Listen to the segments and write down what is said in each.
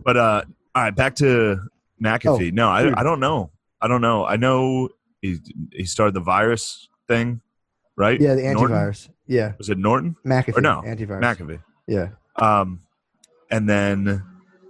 But all right, back to McAfee. Oh, No, dude. I don't know. I know he started the virus thing, right? Yeah, the Norton? antivirus. Yeah. Was it Norton? McAfee. Or no, Antivirus. McAfee. Yeah. And then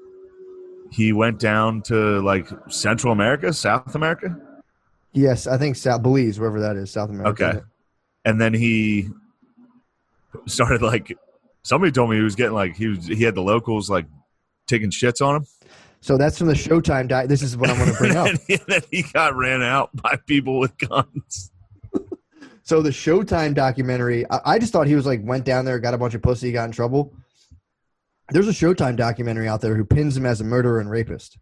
he went down to like Central America, South America. Yes, I think Belize, wherever that is, South America. Okay. And then he started like, somebody told me he was getting like, he had the locals like taking shits on him. So that's from the Showtime diet. This is what I'm going to bring up. And then he got ran out by people with guns. So the Showtime documentary, I just thought he was like, went down there, got a bunch of pussy, got in trouble. There's a Showtime documentary out there who pins him as a murderer and rapist.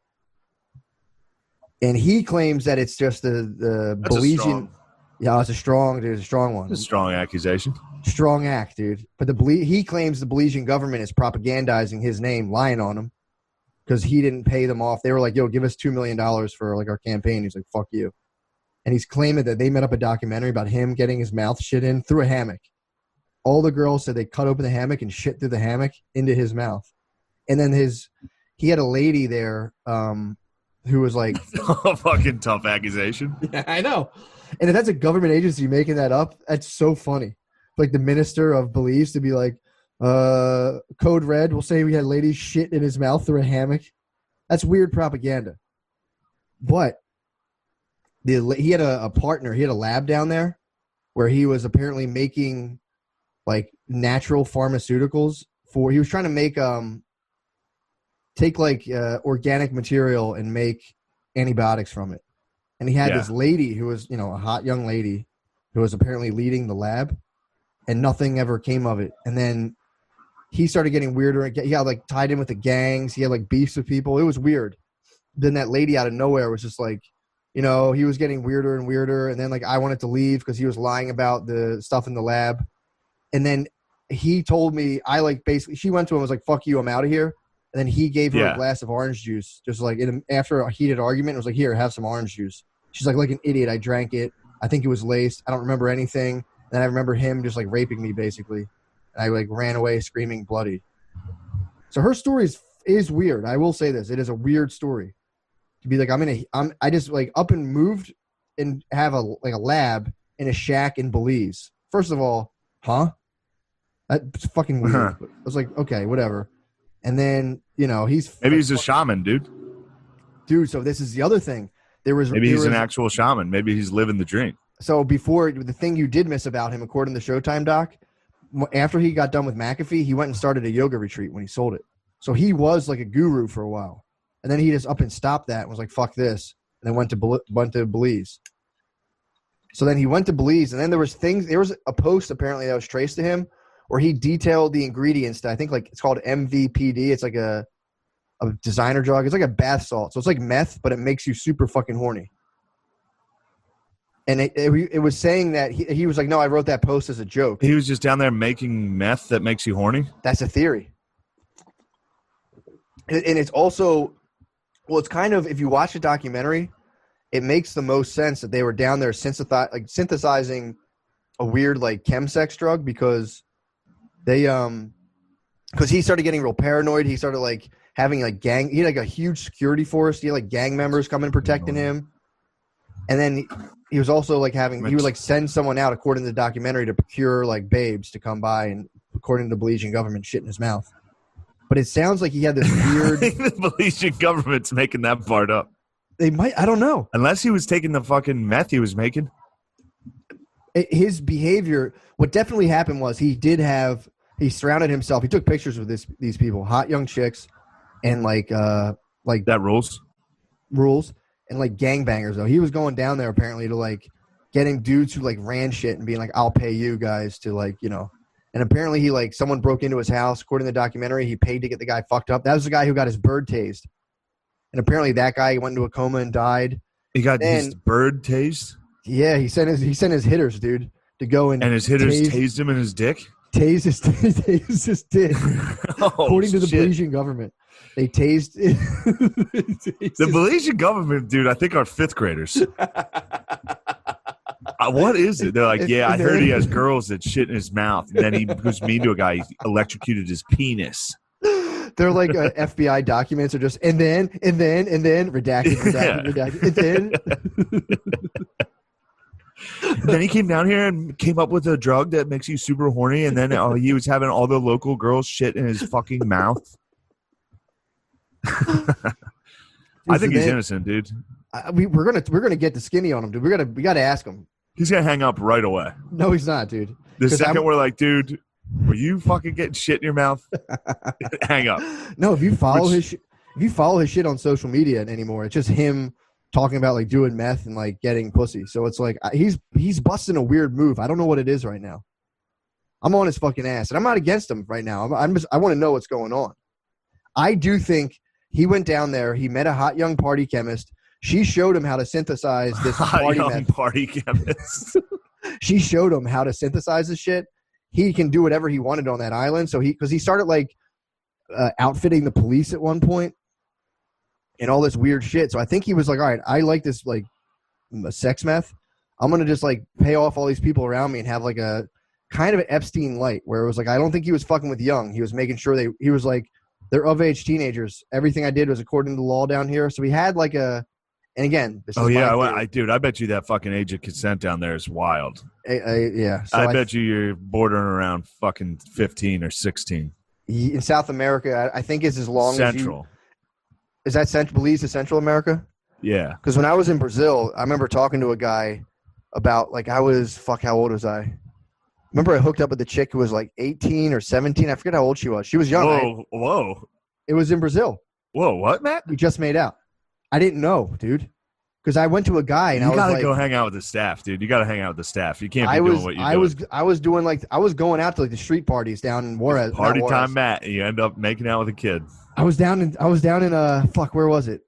And he claims that it's just the Belizean. Yeah, it's a strong one. It's a strong accusation. Strong act, dude. But he claims the Belizean government is propagandizing his name, lying on him, because he didn't pay them off. They were like, yo, give us $2 million for like our campaign. He's like, fuck you. And he's claiming that they made up a documentary about him getting his mouth shit in through a hammock. All the girls said they cut open the hammock and shit through the hammock into his mouth. And then he had a lady there who was like... A fucking tough accusation. Yeah, I know. And if that's a government agency making that up, that's so funny. Like the minister of Belize to be like, Code Red will say we had ladies shit in his mouth through a hammock. That's weird propaganda. But he had a partner. He had a lab down there where he was apparently making like natural pharmaceuticals he was trying to make take like organic material and make antibiotics from it. And he had this lady who was, a hot young lady who was apparently leading the lab, and nothing ever came of it. And then he started getting weirder. He got like tied in with the gangs. He had like beefs with people. It was weird. Then that lady out of nowhere was just like, he was getting weirder and weirder. And then like I wanted to leave because he was lying about the stuff in the lab. And then he told me, she went to him and was like, fuck you, I'm out of here. And then he gave her a glass of orange juice, just like after a heated argument. It was like, here, have some orange juice. She's like an idiot. I drank it. I think it was laced. I don't remember anything. And then I remember him just like raping me basically. And I like ran away screaming bloody. So her story is weird. I will say this. It is a weird story. To be like, I just like up and moved and have a lab in a shack in Belize. First of all, huh? That's fucking weird. I was like, okay, whatever. And then, maybe he's a shaman, dude. Dude, so this is the other thing. Maybe he's an actual shaman. Maybe he's living the dream. So before, the thing you did miss about him, according to the Showtime doc, after he got done with McAfee, he went and started a yoga retreat when he sold it. So he was like a guru for a while. And then he just up and stopped that and was like, fuck this. And then went to Belize. So then he went to Belize, and then there was a post apparently that was traced to him where he detailed the ingredients that I think like it's called MVPD. It's like a designer drug. It's like a bath salt. So it's like meth, but it makes you super fucking horny. And it was saying that he was like, no, I wrote that post as a joke. He was just down there making meth that makes you horny? That's a theory. And it's also, it's kind of, if you watch the documentary, it makes the most sense that they were down there synthesizing a weird like chemsex drug because he started getting real paranoid. He started like having like he had like a huge security force. He had like gang members coming and protecting him. And then he was also like he would like send someone out, according to the documentary, to procure like babes to come by, and according to the Belizean government, shit in his mouth. But it sounds like he had this weird. I think the Belizean government's making that part up. They might. I don't know. Unless he was taking the fucking meth he was making. His behavior. What definitely happened was he surrounded himself. He took pictures with these people, hot young chicks, and like that rules. And like gangbangers though. He was going down there apparently to like getting dudes who like ran shit and being like, I'll pay you guys to like, and apparently he like someone broke into his house. According to the documentary, he paid to get the guy fucked up. That was the guy who got his bird tased. And apparently that guy went into a coma and died. He got his bird tased? Yeah, he sent his hitters, dude, to go and his hitters tased him in his dick? Tased his dick. According to the Belizean government. They tased the Belizean government, dude, I think are fifth graders. What is it? They're like, I heard he has girls that shit in his mouth. And then he was mean to a guy. He electrocuted his penis. They're like FBI documents are just and then redacted, and then. And then he came down here and came up with a drug that makes you super horny, and then he was having all the local girls shit in his fucking mouth. I think he's innocent, dude. We're gonna get the skinny on him, dude. We gotta ask him. He's gonna hang up right away. No, he's not, dude. The second we're like, dude, were you fucking getting shit in your mouth? Hang up. No, if you follow his shit on social media anymore, it's just him talking about like doing meth and like getting pussy. So it's like he's busting a weird move. I don't know what it is right now. I'm on his fucking ass, and I'm not against him right now. I want to know what's going on. I do think he went down there. He met a hot young party chemist. She showed him how to synthesize this party chemist. She showed him how to synthesize this shit. He can do whatever he wanted on that island. So because he started like outfitting the police at one point and all this weird shit. So I think he was like, all right, I like this like sex meth. I'm going to just like pay off all these people around me and have like a kind of an Epstein light where it was like, I don't think he was fucking with young. He was making sure he was like, they're of age teenagers. Everything I did was according to the law down here. So we had like and again, this is dude, I bet you that fucking age of consent down there is wild. Yeah. So I bet you're bordering around fucking 15 or 16. In South America, I think it's as long Central. Is that Belize is Central America? Yeah. Because when I was in Brazil, I remember talking to a guy about like how old was I? Remember I hooked up with a chick who was like 18 or 17. I forget how old she was. She was young. Whoa. It was in Brazil. Whoa, what, Matt? We just made out. I didn't know, dude. Because I went to a guy and I was like, you gotta go hang out with the staff, dude. You gotta hang out with the staff. You can't be doing what you're doing. I was doing like I was going out to like the street parties down in Juarez. Party time, Matt. And you end up making out with a kid. I was down in where was it?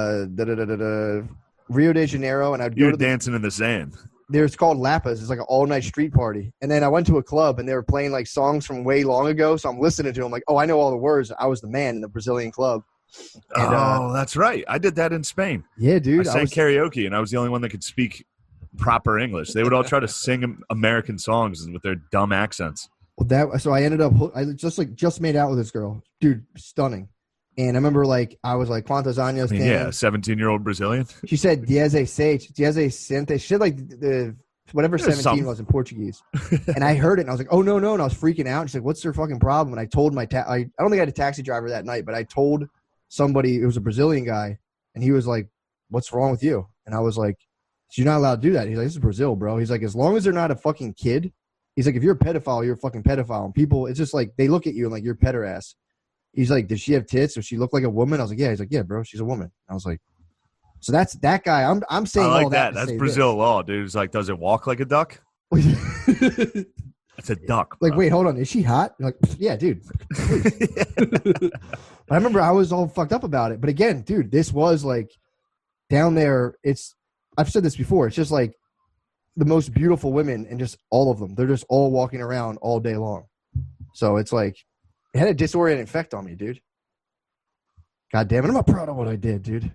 Rio de Janeiro, and I'd go to dancing in the sand. There's called Lapas. It's like an all-night street party. And then I went to a club, and they were playing like songs from way long ago. So I'm listening to them like, oh, I know all the words. I was the man in the Brazilian club. And, that's right. I did that in Spain. Yeah, dude. I sang karaoke, and I was the only one that could speak proper English. They would all try to sing American songs with their dumb accents. Well, so I ended up. I just made out with this girl, dude, stunning. And I remember like I was like, "Quantos años?" Yeah, 17-year-old Brazilian. She said, "Diez sente." She said like the whatever 17 was in Portuguese. And I heard it, and I was like, "Oh no!" And I was freaking out. And she's like, "What's their fucking problem?" And I told I don't think I had a taxi driver that night, but I told somebody, it was a Brazilian guy, and he was like, "What's wrong with you?" And I was like, "You're not allowed to do that." He's like, "This is Brazil, bro." He's like, "As long as they're not a fucking kid." He's like, "If you're a pedophile, you're a fucking pedophile." And people, it's just like they look at you and like you're peder-ass. He's like, "Does she have tits? Does she look like a woman?" I was like, "Yeah." He's like, "Yeah, bro, she's a woman." I was like, "So that's that guy." I'm saying I like all that. That's Brazil law, dude. It's like, does it walk like a duck? It's a duck. Bro. Like, wait, hold on. Is she hot? You're like, yeah, dude. I remember I was all fucked up about it. But again, dude, this was like down there. I've said this before. It's just like the most beautiful women and just all of them. They're just all walking around all day long. So it's like, it had a disorienting effect on me, dude. God damn it. I'm not proud of what I did, dude.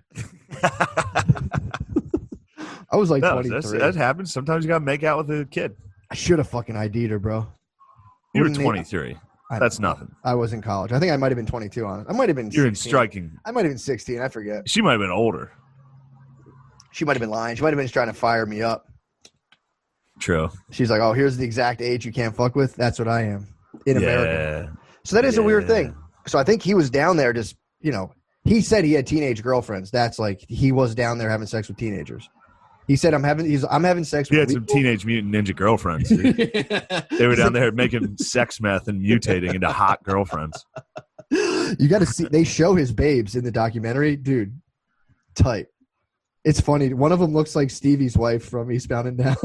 I was like 23. That happens. Sometimes you got to make out with a kid. I should have fucking ID'd her, bro. You were 23. That's nothing. I was in college. I think I might have been 22 on it. I might have been 16. You're in striking. I might have been 16. I forget. She might have been older. She might have been lying. She might have been just trying to fire me up. True. She's like, oh, here's the exact age you can't fuck with. That's what I am in America. So that is a weird thing. So I think he was down there just, he said he had teenage girlfriends. That's like, he was down there having sex with teenagers. He said, I'm having sex with He had some Teenage Mutant Ninja girlfriends. Dude. They were down there making sex meth and mutating into hot girlfriends. You got to see, they show his babes in the documentary. Dude, tight. It's funny. One of them looks like Stevie's wife from Eastbound and Down.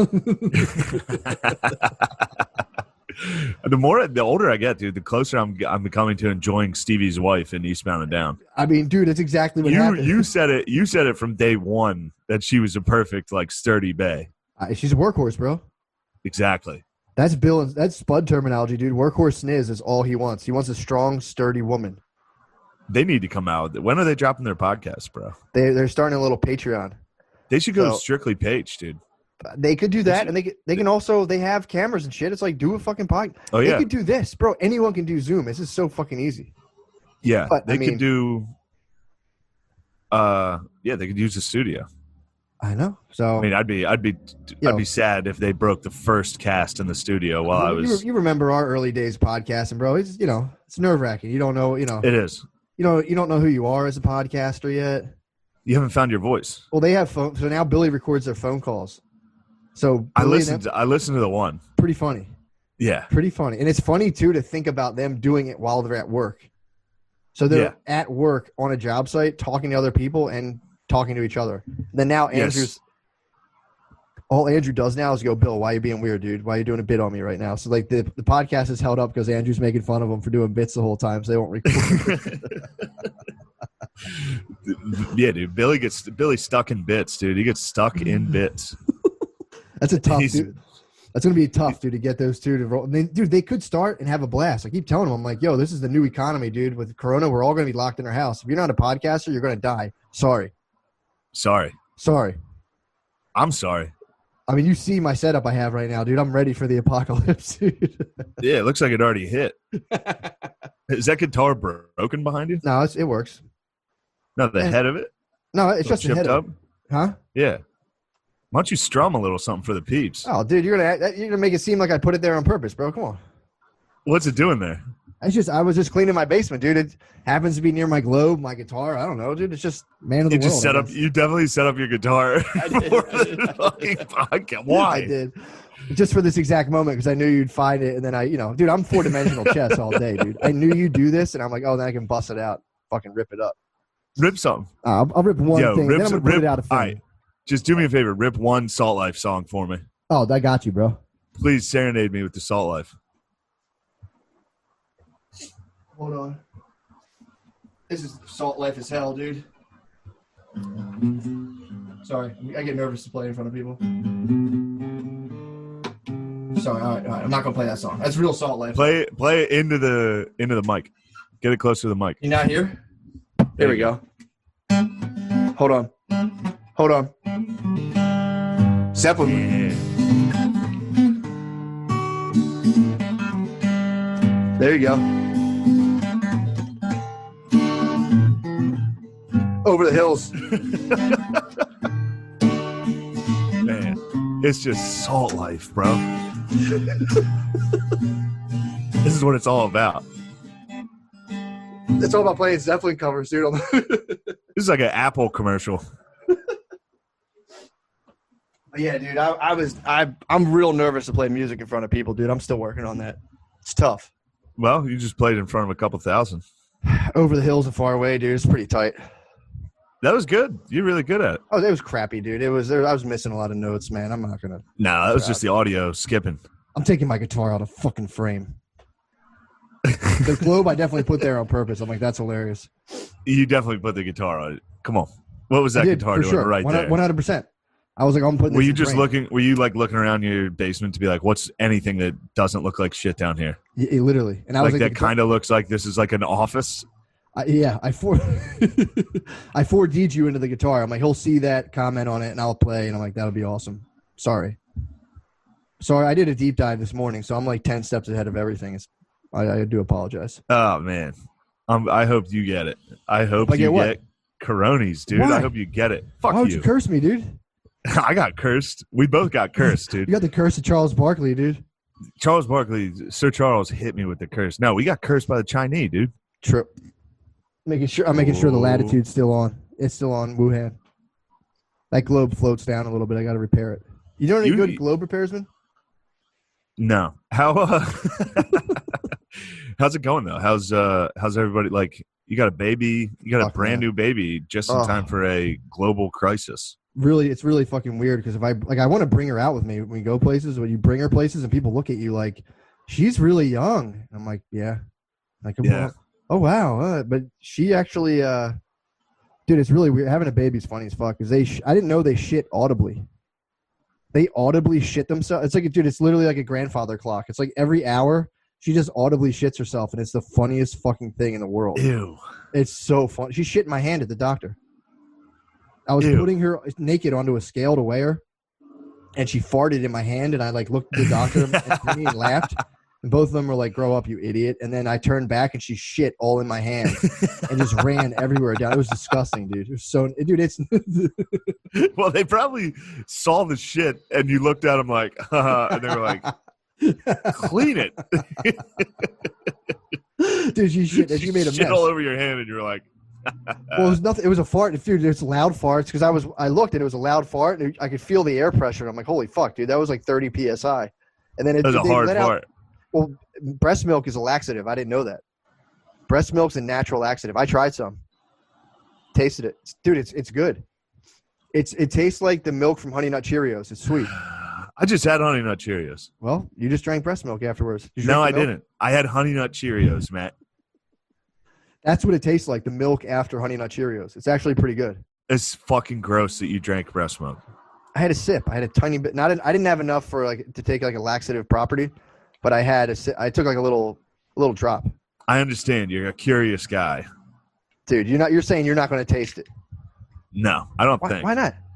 The older I get, dude, the closer I'm becoming to enjoying Stevie's wife in Eastbound and Down. I mean, dude, it's exactly what happened. You said it from day one that she was a perfect, like, sturdy bae. She's a workhorse, bro. Exactly. That's that's Spud terminology, dude. Workhorse sniz is all he wants. He wants a strong, sturdy woman. They need to come out. When are they dropping their podcast, bro? They're starting a little Patreon. They should go strictly Page, dude. They could do that, and they can also, they have cameras and shit. It's like, do a fucking podcast. Oh, yeah. They could do this, bro. Anyone can do Zoom. This is so fucking easy. Yeah, But, they I mean, could do. They could use the studio. I know. So I mean, I'd be sad if they broke the first cast in the studio while I was. You remember our early days podcasting, bro? It's it's nerve wracking. You don't know. It is. You don't know who you are as a podcaster yet. You haven't found your voice. Well, they have phone. So now Billy records their phone calls. So I listened to the one. Pretty funny. Yeah. Pretty funny. And it's funny, too, to think about them doing it while they're at work. So they're at work on a job site talking to other people and talking to each other. And then now all Andrew does now is go, Bill, why are you being weird, dude? Why are you doing a bit on me right now? So, like, the podcast is held up because Andrew's making fun of them for doing bits the whole time, so they won't record. Yeah, dude. Billy's stuck in bits, dude. He gets stuck in bits. That's a tough dude. That's going to be tough, dude, to get those two to roll. They could start and have a blast. I keep telling them, I'm like, yo, this is the new economy, dude. With Corona, we're all going to be locked in our house. If you're not a podcaster, you're going to die. Sorry. I'm sorry. I mean, you see my setup I have right now, dude. I'm ready for the apocalypse, dude. Yeah, it looks like it already hit. Is that guitar broken behind you? No, it works. No, the head of it? No, it's just the head up? of it. Huh? Yeah. Why don't you strum a little something for the peeps? Oh, dude, you're gonna make it seem like I put it there on purpose, bro. Come on. What's it doing there? I was just cleaning my basement, dude. It happens to be near my globe, my guitar. I don't know, dude. It's just man of the world. You definitely set up your guitar for the fucking podcast. Why? I did. Just for this exact moment because I knew you'd find it, and then dude, I'm 4-dimensional chess all day, dude. I knew you'd do this, and I'm like, oh, then I can bust it out, fucking rip it up. Rip something. I'll rip one thing, then I'm gonna put it out of thing. All right. Just do me a favor. Rip one Salt Life song for me. Oh, I got you, bro. Please serenade me with the Salt Life. Hold on. This is Salt Life as hell, dude. Sorry, I get nervous to play in front of people. Sorry, all right. I'm not gonna play that song. That's real Salt Life. Play it into the mic. Get it close to the mic. You not here? There we go. Hold on. Zeppelin. Yeah. There you go. Over the hills. Man, it's just Salt Life, bro. This is what it's all about. It's all about playing Zeppelin covers, dude. This is like an Apple commercial. Yeah, dude. I'm real nervous to play music in front of people, dude. I'm still working on that. It's tough. Well, you just played in front of a couple thousand. Over the hills and far away, dude. It's pretty tight. That was good. You're really good at it. Oh, it was crappy, dude. I was missing a lot of notes, man. I'm not gonna. No, that was just the audio skipping. I'm taking my guitar out of fucking frame. The globe I definitely put there on purpose. I'm like, that's hilarious. You definitely put the guitar on it. Come on. What was that guitar doing right there? 100%. I was like, I'm putting. Were you just looking? Were you like looking around your basement to be like, what's anything that doesn't look like shit down here? Yeah, literally. And I was like that kind of looks like this is like an office. I 4D'd you into the guitar. I'm like, he'll see that, comment on it, and I'll play. And I'm like, that'll be awesome. Sorry, I did a deep dive this morning, so I'm like 10 steps ahead of everything. I do apologize. Oh man, I hope you get it. I hope you get Coronis, dude. Why? I hope you get it. Fuck Why would you. you curse me, dude? I got cursed. We both got cursed, dude. You got the curse of Charles Barkley, dude. Charles Barkley, Sir Charles hit me with the curse. No, we got cursed by the Chinese, dude. True. I'm making sure the latitude's still on. It's still on Wuhan. That globe floats down a little bit. I got to repair it. You know any good globe repairsman? No. How's it going though? How's everybody? Like, you got a baby? You got a brand new baby just in time for a global crisis. Really, it's really fucking weird because if I want to bring her out with me when we go places. When you bring her places and people look at you like she's really young, and I'm like, yeah, like, oh wow, but she actually, dude, it's really weird. Having a baby's funny as fuck because I didn't know they shit audibly. They audibly shit themselves. It's like, dude, it's literally like a grandfather clock. It's like every hour she just audibly shits herself, and it's the funniest fucking thing in the world. Ew. It's so fun. She shit in my hand at the doctor. I was putting her naked onto a scale to weigh her, and she farted in my hand, and I like looked at the doctor and laughed, And both of them were like, "Grow up, you idiot!" And then I turned back and she shit all in my hand and just ran everywhere down. It was disgusting, dude. It was so, dude. It's Well, they probably saw the shit, and you looked at them like, and they were like, "Clean it." Dude, she shit. And she made a shit mess. all over your hand, and you're like, Well, it was nothing. It was a fart, dude. It's loud farts because I looked and it was a loud fart. And I could feel the air pressure. And I'm like, holy fuck, dude, that was like 30 psi. And then "That was a hard fart." Well, breast milk is a laxative. I didn't know that. Breast milk's a natural laxative. I tried some, tasted it, dude. It's good. It tastes like the milk from Honey Nut Cheerios. It's sweet. I just had Honey Nut Cheerios. Well, you just drank breast milk afterwards. Did you No, drink I the milk? didn't. I had Honey Nut Cheerios, Matt. That's what it tastes like. The milk after Honey Nut Cheerios. It's actually pretty good. It's fucking gross that you drank breast milk. I had a sip. I had a tiny bit. I didn't have enough for like to take like a laxative property, but I had a sip. I took like a little drop. I understand. You're a curious guy. Dude, you're saying you're not going to taste it. No, I don't think. Why not?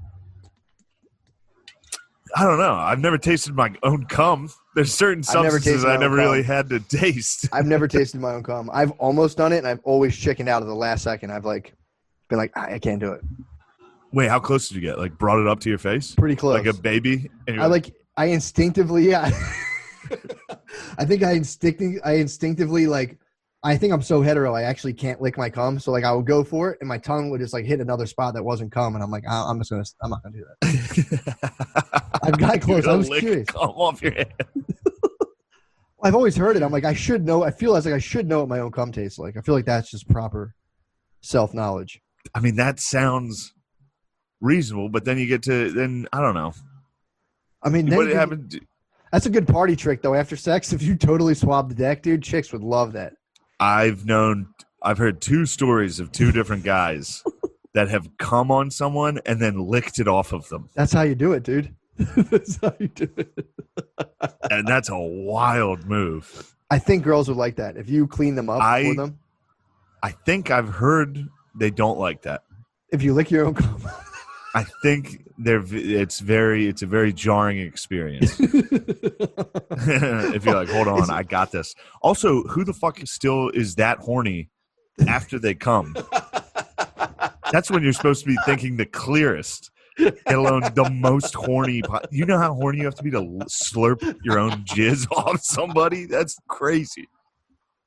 I don't know. I've never tasted my own cum. There's certain substances I never really had to taste. I've never tasted my own cum. I've almost done it, and I've always chickened out at the last second. I've like been like, I can't do it. Wait, how close did you get? Like brought it up to your face? Pretty close. Like a baby? And you're I instinctively, yeah. I think I instinctively like, I think I'm so hetero, I actually can't lick my cum. So like I would go for it and my tongue would just like hit another spot that wasn't cum. And I'm like, I'm not going to do that. I've got close. I was curious. Cum off your head. I've always heard it. I'm like, I should know. I feel like I should know what my own cum tastes like. I feel like that's just proper self-knowledge. I mean, that sounds reasonable, but then you get to, I don't know. I mean, what happened? That's a good party trick though. After sex, if you totally swab the deck, dude, chicks would love that. I've heard two stories of two different guys that have come on someone and then licked it off of them. That's how you do it, dude. That's how you do it. And that's a wild move. I think girls would like that. If you clean them up for them. I think I've heard they don't like that. If you lick your own cum. I think it's a very jarring experience. If you're like, hold on, I got this. Also, who the fuck still is that horny after they come? That's when you're supposed to be thinking the clearest, let alone the most horny. You know how horny you have to be to slurp your own jizz off somebody? That's crazy.